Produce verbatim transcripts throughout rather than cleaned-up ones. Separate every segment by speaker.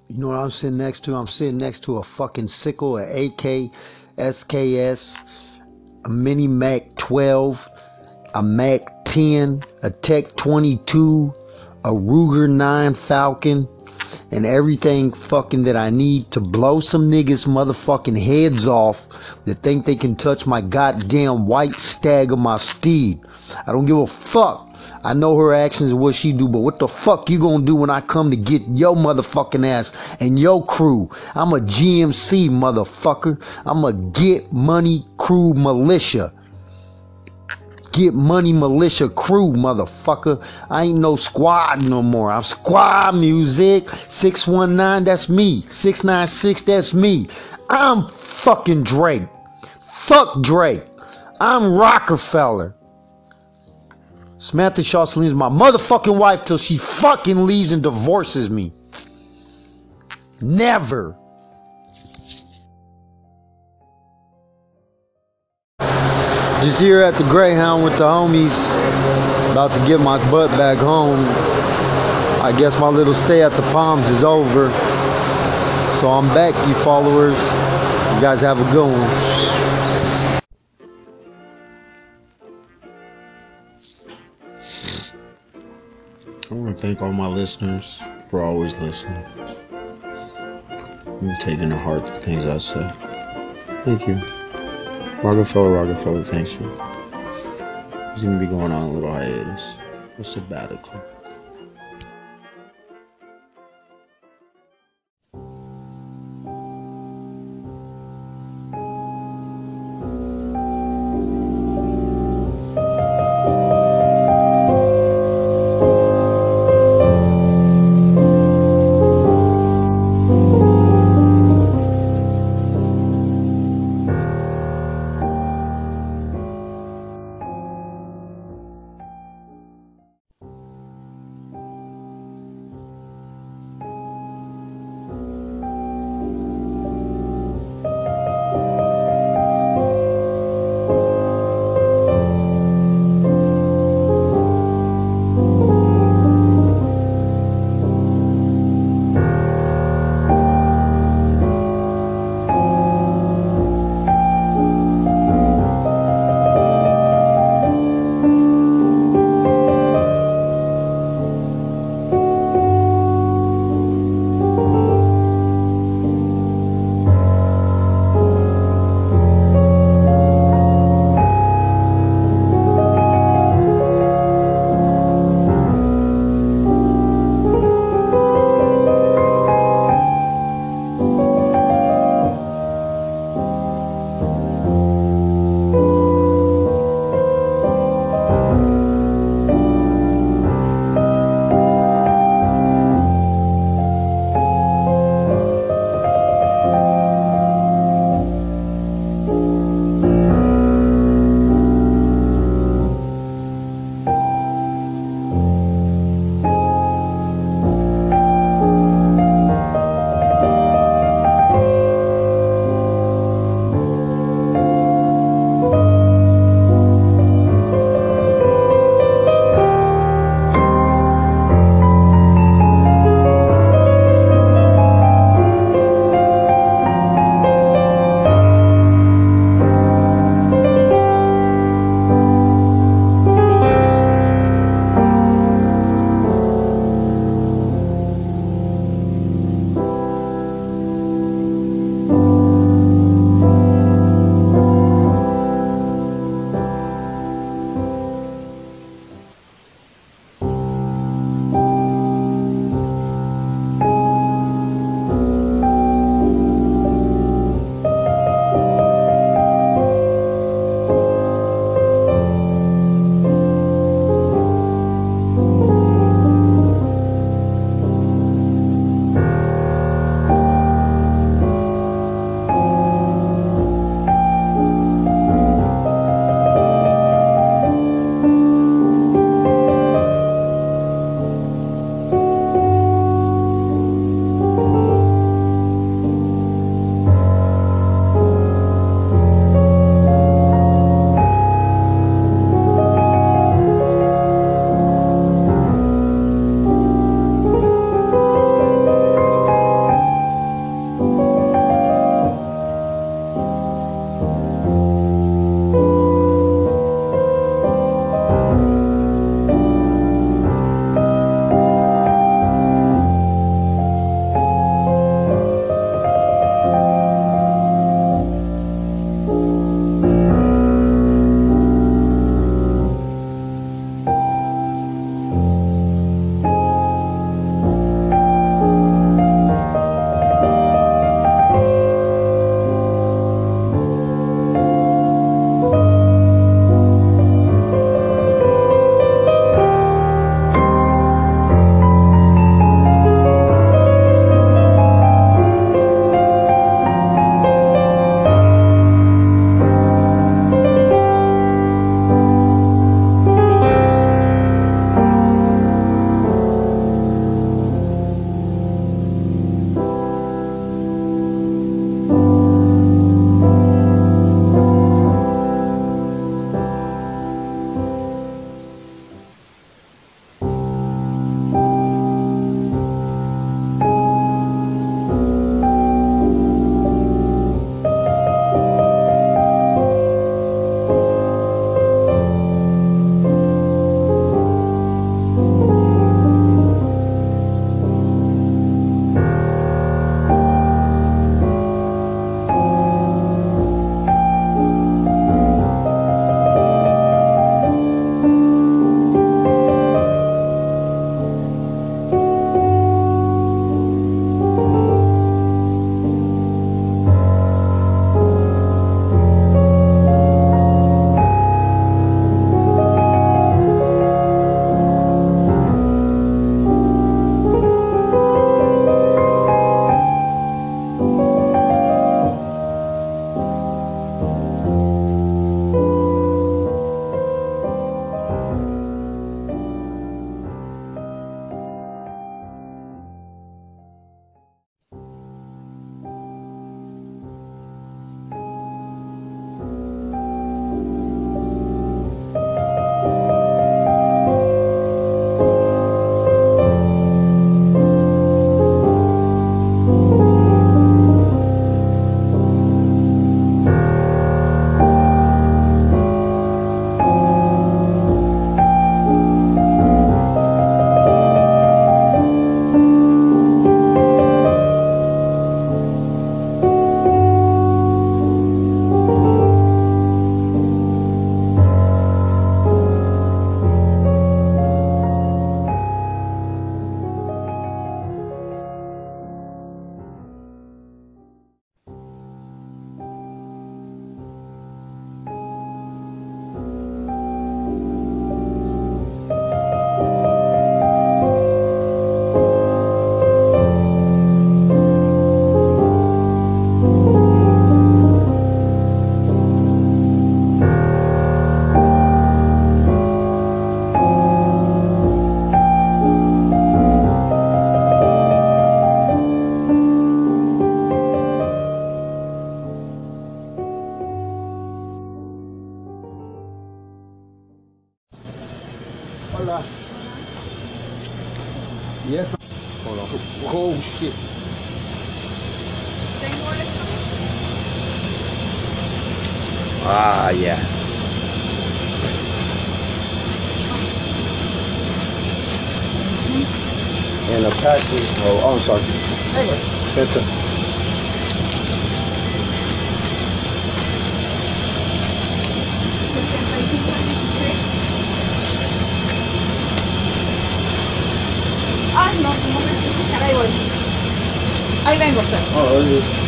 Speaker 1: You know what I'm sitting next to? I'm sitting next to a fucking sickle, a A K, S K S, a Mini Mac twelve, a Mac ten, a Tech twenty-two, a Ruger nine Falcon, and everything fucking that I need to blow some niggas motherfucking heads off that think they can touch my goddamn white stag of my steed. I don't give a fuck. I know her actions and what she do, but what the fuck you gonna do when I come to get your motherfucking ass and your crew? I'm a G M C, motherfucker. I'm a Get Money Crew Militia. Get Money Militia Crew, motherfucker. I ain't no squad no more. I'm squad music. six one nine, that's me. six nine six, that's me. I'm fucking Drake. Fuck Drake. I'm Rockefeller. Samantha Shaw Saleem's my motherfucking wife till she fucking leaves and divorces me. Never. Just here at the Greyhound with the homies. About to get my butt back home. I guess my little stay at the Palms is over. So I'm back, you followers. You guys have a good one. I want to thank all my listeners for always listening and taking to heart the things I say. Thank you. Rockefeller, Rockefeller, thanks you. He's going to be going on a little hiatus. A sabbatical. Ah, yeah. And a package. Oh, oh, I'm sorry. Spencer.
Speaker 2: Ah, no, no me escuchar, ahí voy. Ahí vengo, pues.
Speaker 1: Oh, yeah.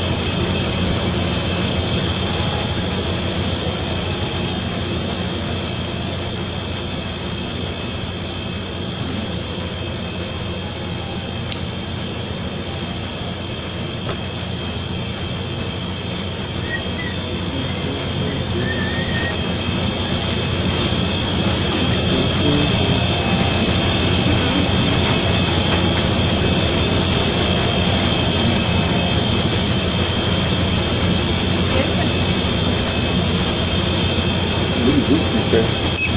Speaker 1: Okay.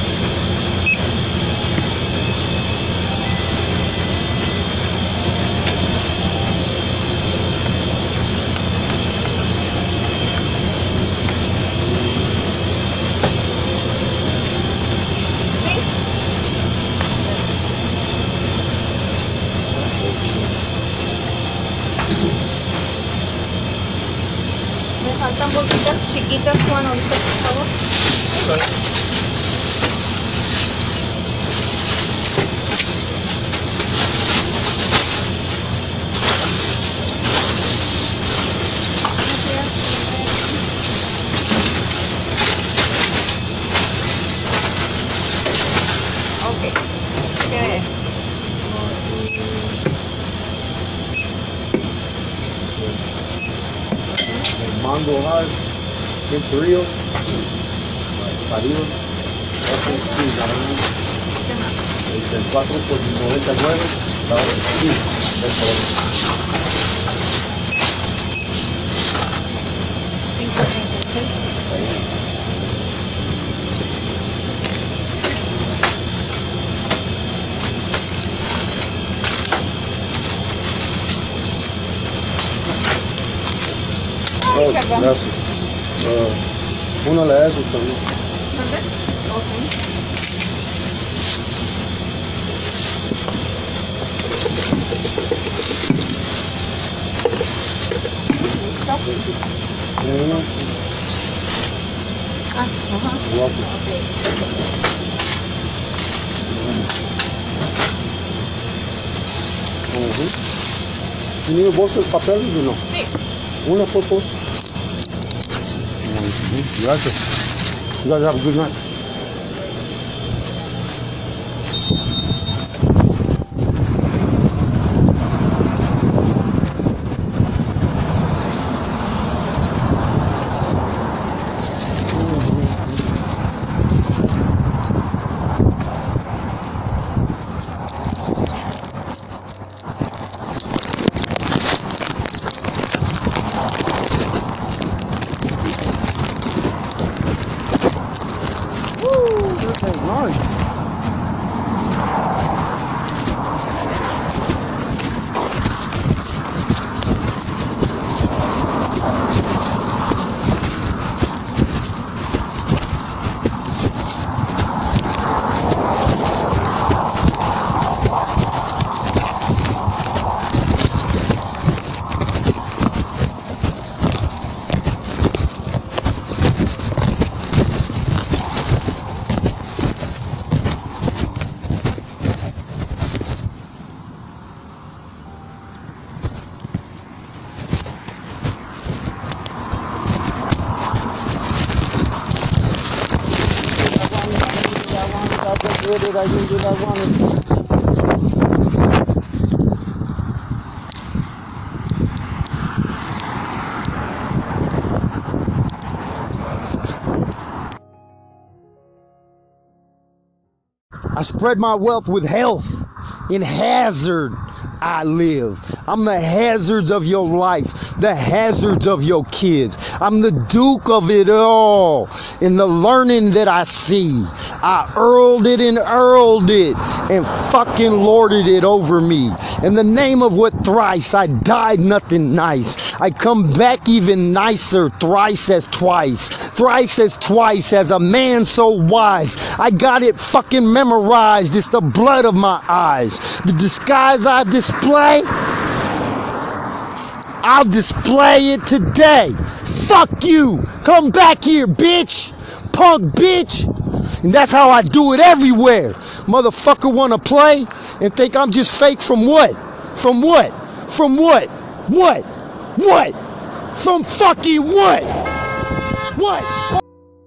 Speaker 2: Me faltan bolsitas chiquitas, Juan, ahorita, por favor.
Speaker 1: Okay.
Speaker 2: Ok. ¿Qué es?
Speaker 1: Mango hearts, Imperial, Parido, sí,
Speaker 2: ¿Qué más?
Speaker 1: el cuatro por noventa y nueve, la hora sí, por favor.
Speaker 2: cinco treinta y seis. Ay,
Speaker 1: Oh,
Speaker 2: perdón.
Speaker 1: gracias. Uh, una de esos también.
Speaker 2: ¿Dónde? Ok. ¿Listo?
Speaker 1: Una,
Speaker 2: Ah, ajá.
Speaker 1: guapo.
Speaker 2: Ok.
Speaker 1: Ujú. ¿Tiene bolsas de papel o no?
Speaker 2: Sí.
Speaker 1: Una, por favor. Ujú. Gracias. You guys have a good night. Woo, that thing's nice. I did I wanted. I spread my wealth with health. In hazard I live. I'm the hazards of your life, the hazards of your kids. I'm the Duke of it all. In the learning that I see, I earled it and earled it and fucking lorded it over me. In the name of what thrice I died nothing nice. I come back even nicer, thrice as twice, thrice as twice as a man so wise. I got it fucking memorized. It's the blood of my eyes. The disguise I display, I'll display it today. Fuck you. Come back here, bitch. Punk bitch. And that's how I do it everywhere. Motherfucker wanna play and think I'm just fake from what? From what? From what? What? What? From fucking what? What?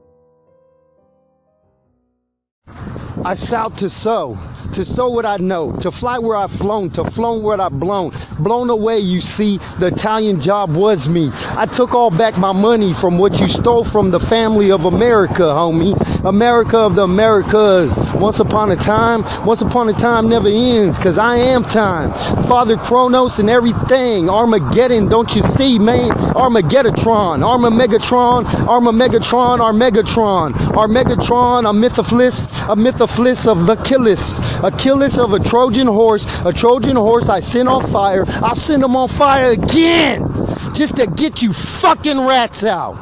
Speaker 1: I sought to sow, to sow what I know, to fly where I've flown, to flown where I've blown. Blown away, you see, the Italian job was me. I took all back my money from what you stole from the family of America, homie. America of the Americas. Once upon a time, once upon a time never ends, cause I am time. Father Kronos and everything. Armageddon, don't you see, man? Armageddon, Arma Megatron, Arma Megatron, Armegatron, Armegatron, a mythophlis, a mythophlis of the Achilles, Achilles of a Trojan horse, a Trojan horse I sent on fire. I'll send them on fire again, just to get you fucking rats out.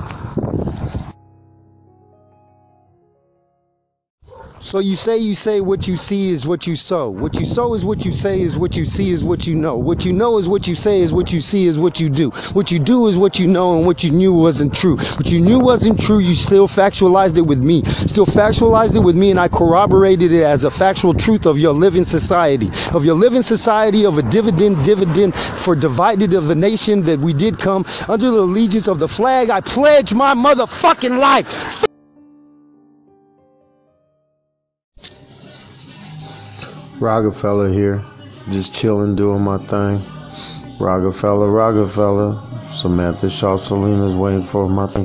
Speaker 1: So you say, you say what you see is what you sow. What you sow is what you say is what you see is what you know. What you know is what you say is what you see is what you do. What you do is what you know, and what you knew wasn't true. What you knew wasn't true, you still factualized it with me. Still factualized it with me, and I corroborated it as a factual truth of your living society. Of your living society, of a dividend, dividend for divided of the nation that we did come under the allegiance of the flag. I pledge my motherfucking life. Rockefeller here, just chilling, doing my thing. Rockefeller, Rockefeller, Samantha Shaw Selena's waiting for my thing.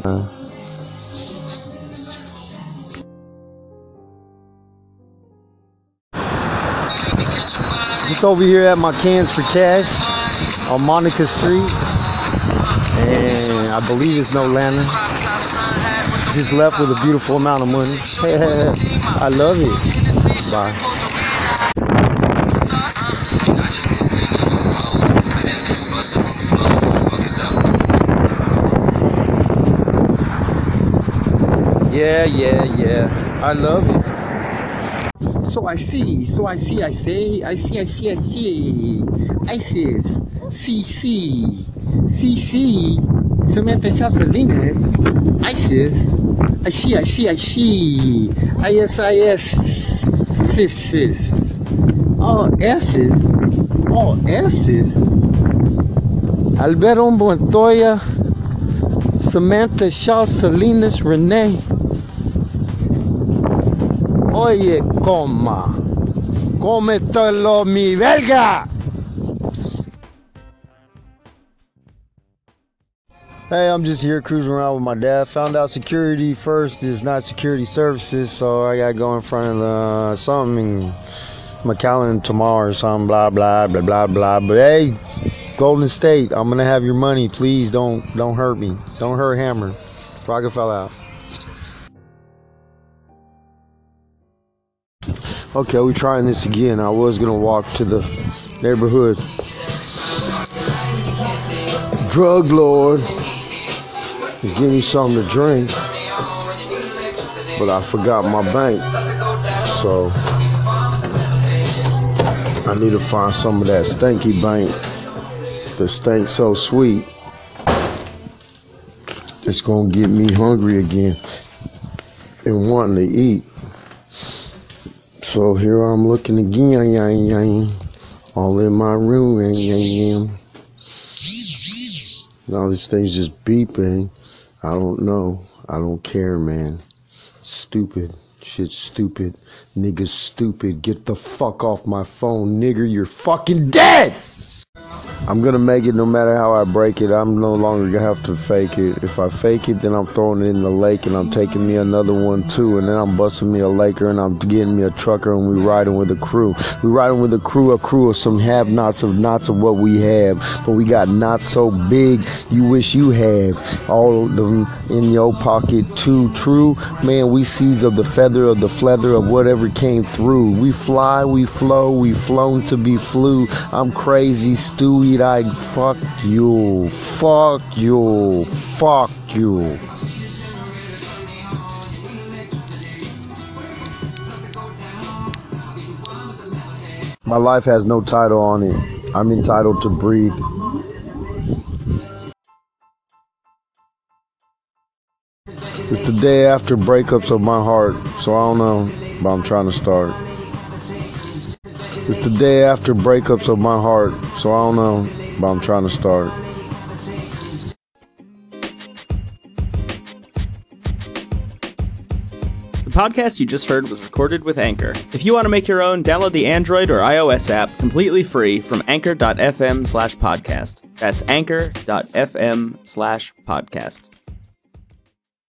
Speaker 1: Just over here at my Cans for Cash on Monica Street, and I believe it's no lantern. Just left with a beautiful amount of money. I love it. Bye. Yeah, yeah, yeah. I love it. So I see, so I see, I say, I see, I see, I see. ISIS, C C, C C, Samantha Salinas, ISIS. I see, I see, I see. I S I S, sis. All S's, all S's. Alberto Montoya, Samantha Shaw Salinas, Renee. Oye, coma, cómetelo mi verga. Hey, I'm just here cruising around with my dad. Found out security first is not security services, so I gotta go in front of the something in McAllen tomorrow or something, blah blah blah blah blah. But hey, Golden State, I'm gonna have your money. Please don't don't hurt me. Don't hurt Hammer. Rockefeller out. Okay, we're trying this again. I was gonna walk to the neighborhood drug lord and give me something to drink, but I forgot my bank, so I need to find some of that stinky bank that stinks so sweet. It's gonna get me hungry again and wanting to eat. So here I'm looking again, all in my room, now this thing's just beeping. I don't know. I don't care, man. Stupid. Shit's stupid. Nigga's stupid. Get the fuck off my phone, nigger. You're fucking dead! I'm gonna make it no matter how I break it. I'm no longer gonna have to fake it. If I fake it, then I'm throwing it in the lake and I'm taking me another one too. And then I'm busting me a Laker and I'm getting me a trucker and we riding with a crew. We riding with a crew, a crew of some have-nots of knots of what we have. But we got knots so big, you wish you have. All of them in your pocket too. True, man, we seeds of the feather of the feather of whatever came through. We fly, we flow, we flown to be flew. I'm crazy, Stewie. I fuck you, fuck you, fuck you. My life has no title on it. I'm entitled to breathe. It's the day after breakups of my heart, so I don't know, but I'm trying to start. It's the day after breakups of my heart, so I don't know, but I'm trying to start.
Speaker 3: The podcast you just heard was recorded with Anchor. If you want to make your own, download the Android or iOS app completely free from anchor.fm slash podcast. That's anchor.fm slash podcast.